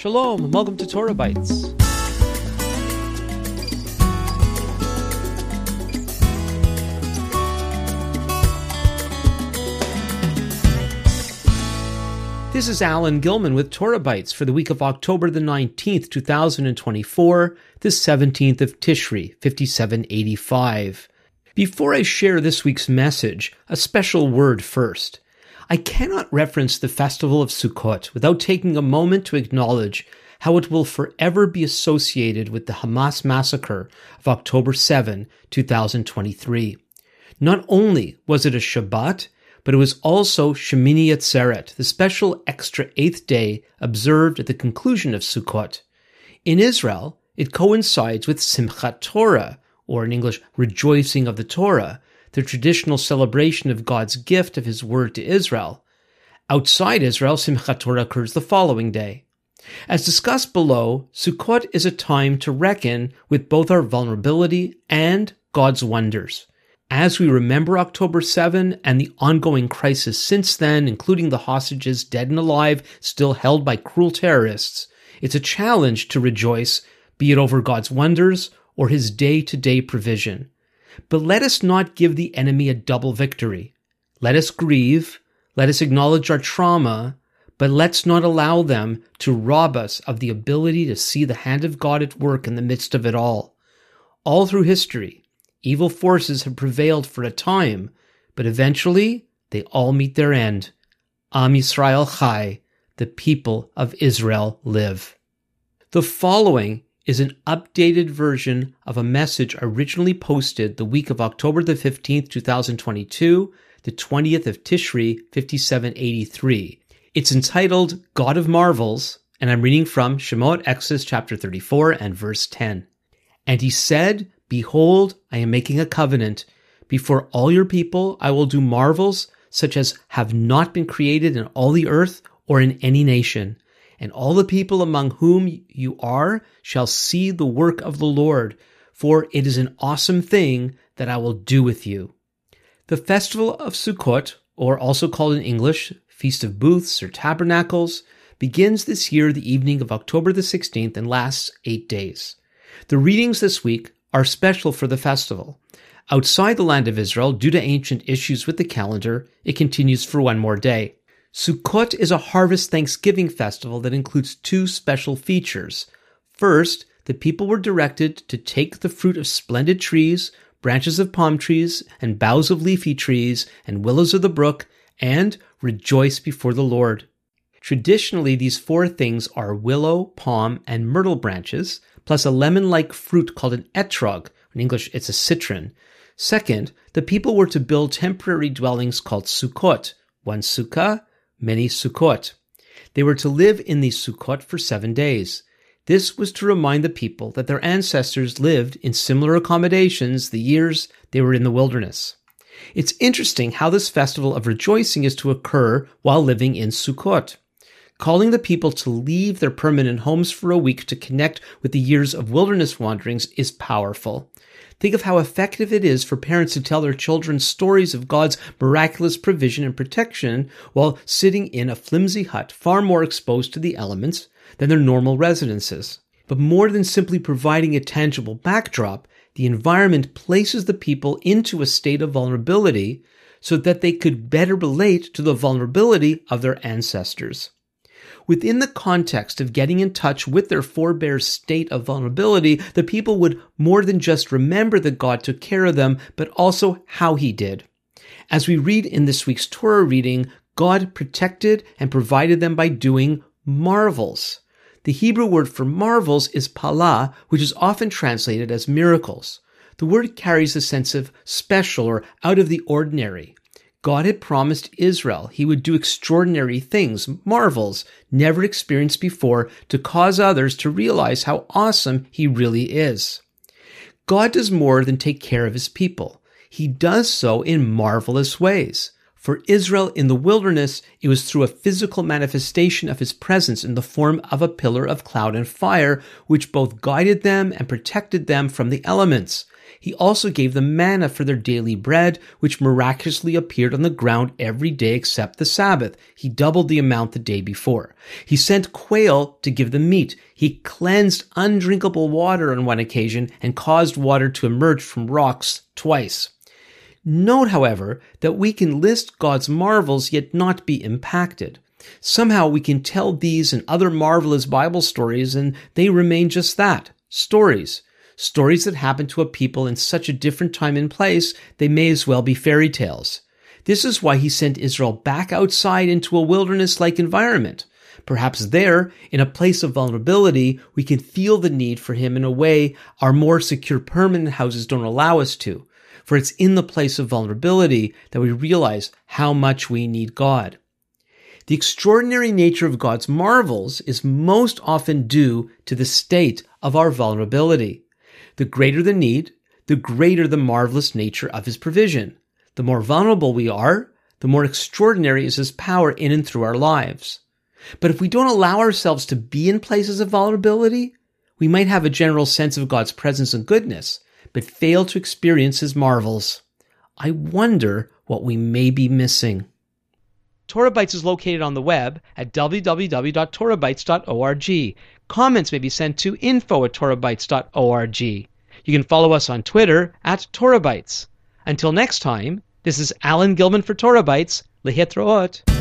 Shalom, and welcome to Torah Bites. This is Alan Gilman with Torah Bites for the week of October the 19th, 2024, the 17th of Tishri, 5785. Before I share this week's message, a special word first. I cannot reference the festival of Sukkot without taking a moment to acknowledge how it will forever be associated with the Hamas massacre of October 7, 2023. Not only was it a Shabbat, but it was also Shemini Atzeret, the special extra eighth day observed at the conclusion of Sukkot. In Israel, it coincides with Simchat Torah, or in English, rejoicing of the Torah, the traditional celebration of God's gift of His word to Israel. Outside Israel, Simchat Torah occurs the following day. As discussed below, Sukkot is a time to reckon with both our vulnerability and God's wonders. As we remember October 7 and the ongoing crisis since then, including the hostages dead and alive still held by cruel terrorists, it's a challenge to rejoice, be it over God's wonders or His day-to-day provision. But let us not give the enemy a double victory. Let us grieve, let us acknowledge our trauma, but let's not allow them to rob us of the ability to see the hand of God at work in the midst of it all. All through history, evil forces have prevailed for a time, but eventually they all meet their end. Am Yisrael Chai, the people of Israel live. The following is an updated version of a message originally posted the week of October the 15th, 2022, the 20th of Tishri, 5783. It's entitled God of Marvels, and I'm reading from Shemot, Exodus chapter 34 and verse 10. And he said, Behold, I am making a covenant. Before all your people I will do marvels such as have not been created in all the earth or in any nation. And all the people among whom you are shall see the work of the Lord, for it is an awesome thing that I will do with you. The festival of Sukkot, or also called in English, Feast of Booths or Tabernacles, begins this year the evening of October the 16th and lasts 8 days. The readings this week are special for the festival. Outside the land of Israel, due to ancient issues with the calendar, it continues for one more day. Sukkot is a harvest thanksgiving festival that includes two special features. First, the people were directed to take the fruit of splendid trees, branches of palm trees, and boughs of leafy trees, and willows of the brook, and rejoice before the Lord. Traditionally, these four things are willow, palm, and myrtle branches, plus a lemon-like fruit called an etrog. In English, it's a citron. Second, the people were to build temporary dwellings called sukkot, one sukkah, many sukkot. They were to live in these sukkot for 7 days. This was to remind the people that their ancestors lived in similar accommodations the years they were in the wilderness. It's interesting how this festival of rejoicing is to occur while living in Sukkot. Calling the people to leave their permanent homes for a week to connect with the years of wilderness wanderings is powerful. Think of how effective it is for parents to tell their children stories of God's miraculous provision and protection while sitting in a flimsy hut far more exposed to the elements than their normal residences. But more than simply providing a tangible backdrop, the environment places the people into a state of vulnerability so that they could better relate to the vulnerability of their ancestors. Within the context of getting in touch with their forebears' state of vulnerability, the people would more than just remember that God took care of them, but also how He did. As we read in this week's Torah reading, God protected and provided them by doing marvels. The Hebrew word for marvels is palah, which is often translated as miracles. The word carries a sense of special or out of the ordinary. God had promised Israel He would do extraordinary things, marvels, never experienced before, to cause others to realize how awesome He really is. God does more than take care of His people. He does so in marvelous ways. For Israel in the wilderness, it was through a physical manifestation of His presence in the form of a pillar of cloud and fire, which both guided them and protected them from the elements. He also gave them manna for their daily bread, which miraculously appeared on the ground every day except the Sabbath. He doubled the amount the day before. He sent quail to give them meat. He cleansed undrinkable water on one occasion and caused water to emerge from rocks twice. Note, however, that we can list God's marvels yet not be impacted. Somehow we can tell these and other marvelous Bible stories and they remain just that, stories. Stories that happen to a people in such a different time and place, they may as well be fairy tales. This is why he sent Israel back outside into a wilderness-like environment. Perhaps there, in a place of vulnerability, we can feel the need for him in a way our more secure permanent houses don't allow us to. For it's in the place of vulnerability that we realize how much we need God. The extraordinary nature of God's marvels is most often due to the state of our vulnerability. The greater the need, the greater the marvelous nature of his provision. The more vulnerable we are, the more extraordinary is his power in and through our lives. But if we don't allow ourselves to be in places of vulnerability, we might have a general sense of God's presence and goodness, but fail to experience his marvels. I wonder what we may be missing. Torah Bytes is located on the web at www.torahbytes.org. Comments may be sent to info@torahbytes.org. You can follow us on Twitter at Torah Bytes. Until next time, this is Alan Gilman for Torah Bytes. Lehitraot.